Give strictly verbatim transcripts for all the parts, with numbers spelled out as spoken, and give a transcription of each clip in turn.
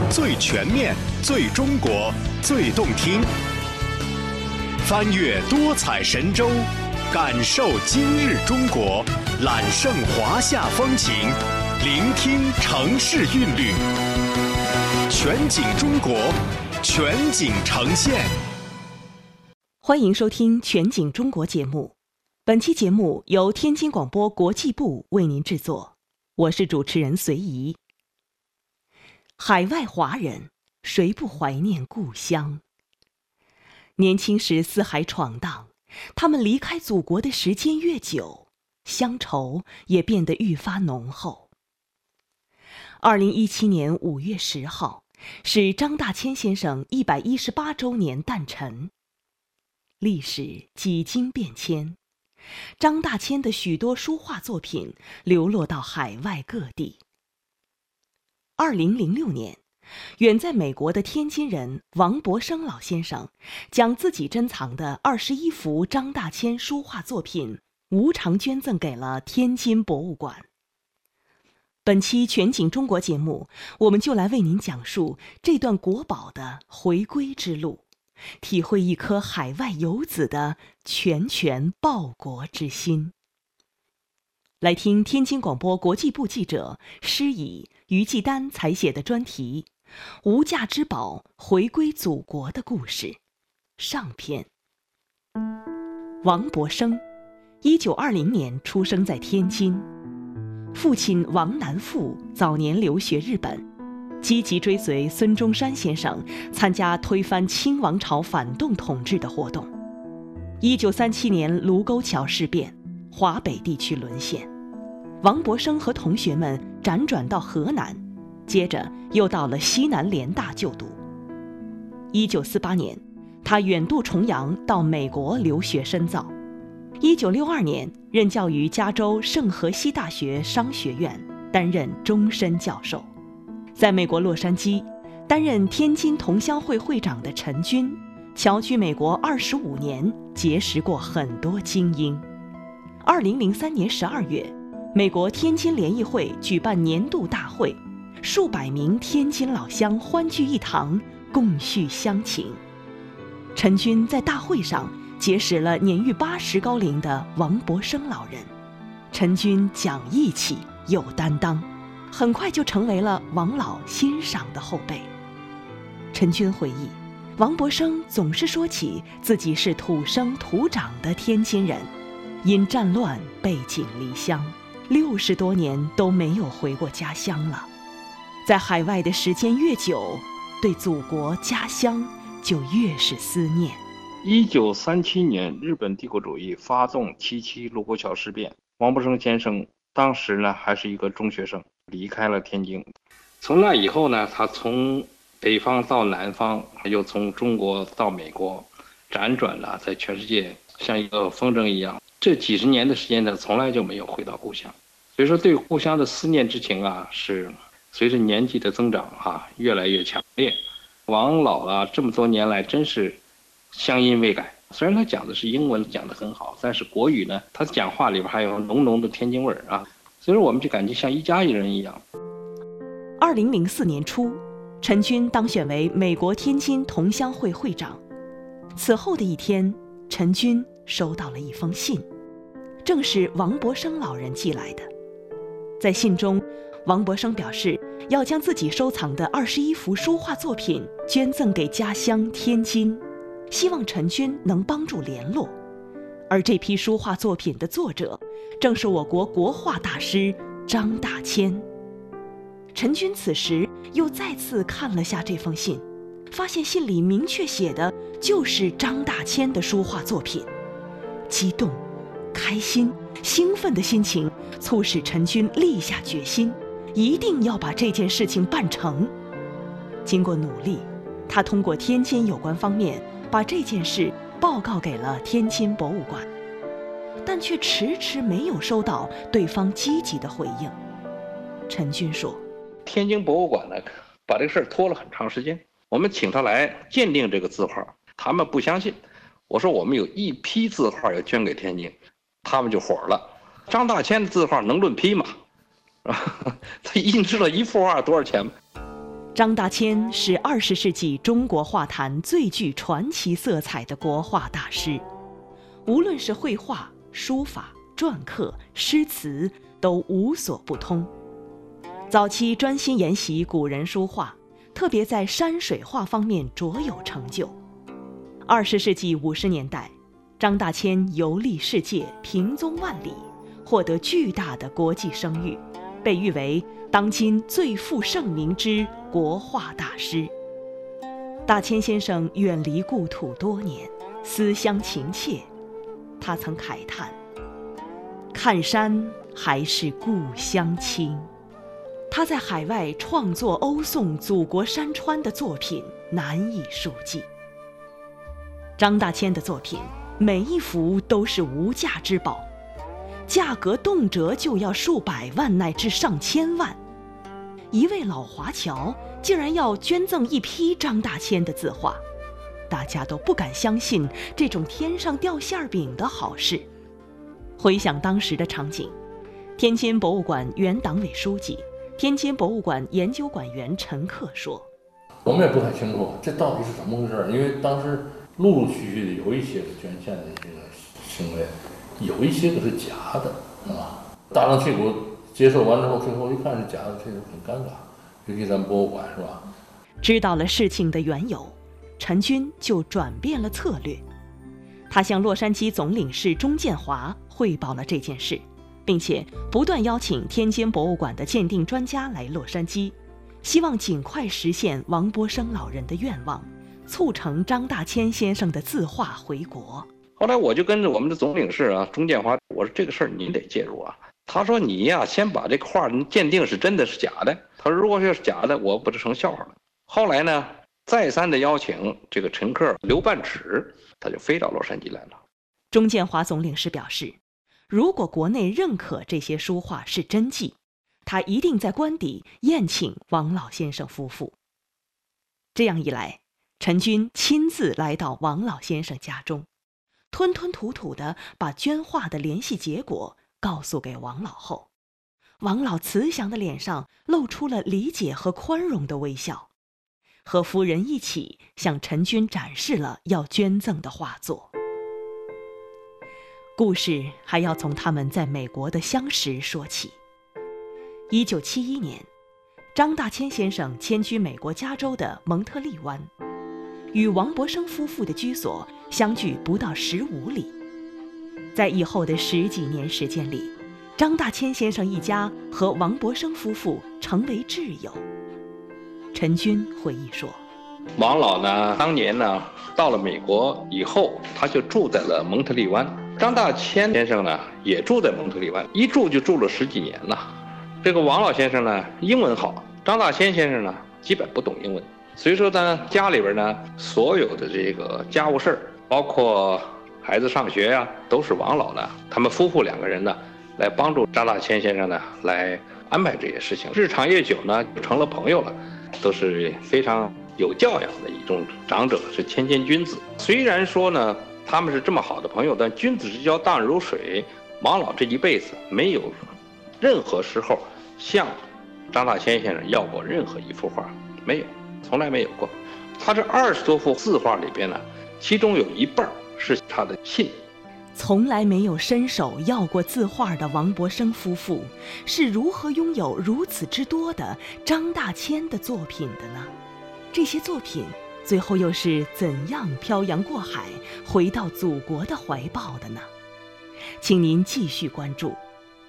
最全面、最中国、最动听。翻越多彩神州，感受今日中国，揽胜华夏风情，聆听城市韵律。全景中国，全景呈现。 欢迎收听全景中国节目。本期节目由天津广播国际部为您制作，我是主持人随怡。海外华人，谁不怀念故乡？年轻时四海闯荡，他们离开祖国的时间越久，乡愁也变得愈发浓厚。二零一七年五月十号是张大千先生一百一十八周年诞辰。历史几经变迁，张大千的许多书画作品流落到海外各地。二零零六年，远在美国的天津人王伯生老先生将自己珍藏的二十一幅张大千书画作品无偿捐赠给了天津博物馆。本期全景中国节目，我们就来为您讲述这段国宝的回归之路，体会一颗海外游子的拳拳报国之心。来听天津广播国际部记者施以、于继丹采写的专题《无价之宝回归祖国的故事》上篇。王伯生，一九二零年出生在天津，父亲王南富早年留学日本，积极追随孙中山先生参加推翻清王朝反动统治的活动。一九三七年卢沟桥事变，华北地区沦陷，王伯生和同学们辗转到河南，接着又到了西南联大就读。一九四八年，他远渡重洋到美国留学深造。一九六二年，任教于加州圣荷西大学商学院，担任终身教授。在美国洛杉矶担任天津同乡会会长的陈君，侨居美国二十五年，结识过很多精英。二零零三年十二月，美国天津联谊会举办年度大会，数百名天津老乡欢聚一堂，共叙乡情。陈君在大会上结识了年逾八十高龄的王伯生老人。陈君讲义气，有担当，很快就成为了王老欣赏的后辈。陈君回忆，王伯生总是说起自己是土生土长的天津人，因战乱背井离乡，六十多年都没有回过家乡了。在海外的时间越久，对祖国家乡就越是思念。 一九三七年，日本帝国主义发动七七卢沟桥事变，王伯生先生当时呢还是一个中学生，离开了天津。从那以后呢，他从北方到南方，又从中国到美国，辗转了在全世界，像一个风筝一样。这几十年的时间呢，从来就没有回到故乡。所以说，对故乡的思念之情啊，是随着年纪的增长啊，越来越强烈。王老啊，这么多年来真是乡音未改。虽然他讲的是英文，讲得很好，但是国语呢，他讲话里边还有浓浓的天津味儿啊。所以说，我们就感觉像一家人一样。 二零零四年初，陈君当选为美国天津同乡会会长。此后的一天，陈君收到了一封信，正是王伯生老人寄来的。在信中，王伯生表示要将自己收藏的二十一幅书画作品捐赠给家乡天津，希望陈君能帮助联络。而这批书画作品的作者，正是我国国画大师张大千。陈君此时又再次看了下这封信，发现信里明确写的就是张大千的书画作品。激动、开心、兴奋的心情促使陈君立下决心，一定要把这件事情办成。经过努力，他通过天津有关方面把这件事报告给了天津博物馆，但却迟迟没有收到对方积极的回应。陈君说， 天津博物馆呢，把这个事儿拖了很长时间，我们请他来鉴定这个字画，他们不相信。我说我们有一批字画要捐给天津，他们就火了。张大千的字画能论批吗？他印制了一幅画多少钱吗？ 张大千是二十世纪中国画坛最具传奇色彩的国画大师，无论是绘画、书法、篆刻、诗词，都无所不通。早期专心研习古人书画，特别在山水画方面卓有成就。二十世纪五十年代，张大千游历世界，平踪万里，获得巨大的国际声誉，被誉为当今最负盛名之国画大师。大千先生远离故土多年，思乡情切。他曾慨叹：看山还是故乡亲。他在海外创作欧颂祖国山川的作品难以数计。张大千的作品每一幅都是无价之宝，价格动辄就要数百万乃至上千万。一位老华侨竟然要捐赠一批张大千的字画，大家都不敢相信这种天上掉馅饼的好事。回想当时的场景，天津博物馆原党委书记、天津博物馆研究馆员陈克说： 我们也不太清楚这到底是怎么回事，因为当时陆陆续续的有一些是捐献的这个行为，有一些个是假的，啊，大张旗鼓接受完之后，最后一看是假的，这就很尴尬。尤其咱博物馆是吧？ 知道了事情的缘由，陈君就转变了策略。他向洛杉矶总领事钟建华汇报了这件事，并且不断邀请天津博物馆的鉴定专家来洛杉矶，希望尽快实现王柏生老人的愿望，促成张大千先生的字画回国。 后来我就跟着我们的总领事啊钟建华，我说这个事儿您得介入啊。他说你呀、啊，先把这个画鉴定是真的是假的。他说如果要是假的，我不就成笑话了。后来呢，再三的邀请这个陈克留办旨，他就飞到洛杉矶来了。 钟建华总领事表示，如果国内认可这些书画是真迹，他一定在官邸宴请王老先生夫妇。这样一来，陈君亲自来到王老先生家中，吞吞吐吐地把捐画的联系结果告诉给王老后，王老慈祥的脸上露出了理解和宽容的微笑，和夫人一起向陈君展示了要捐赠的画作。故事还要从他们在美国的相识说起。一九七一年，张大千先生迁居美国加州的蒙特利湾，与王柏生夫妇的居所相距不到十五里。在以后的十几年时间里，张大千先生一家和王柏生夫妇成为挚友。陈君回忆说， 王老呢，当年呢到了美国以后，他就住在了蒙特利湾。张大千先生呢也住在蒙特利湾，一住就住了十几年了。这个王老先生呢英文好，张大千先生呢基本不懂英文，所以说呢家里边呢所有的这个家务事儿，包括孩子上学呀、啊，都是王老呢他们夫妇两个人呢来帮助张大千先生呢来安排这些事情。日长夜久呢就成了朋友了，都是非常有教养的一种长者，是谦谦君子。虽然说呢他们是这么好的朋友，但君子之交淡如水。王老这一辈子没有任何时候向张大千先生要过任何一幅画，没有，从来没有过。他这二十多幅字画里边呢，其中有一半是他的信。 从来没有伸手要过字画的王柏生夫妇，是如何拥有如此之多的张大千的作品的呢？这些作品最后又是怎样漂洋过海回到祖国的怀抱的呢？请您继续关注。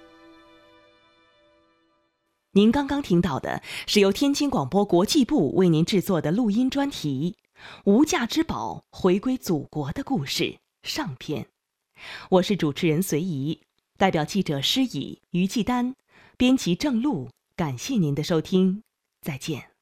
您刚刚听到的是由天津广播国际部为您制作的录音专题《无价之宝回归祖国的故事》上篇。我是主持人随怡，代表记者施以、于继丹，编辑郑璐，感谢您的收听，再见。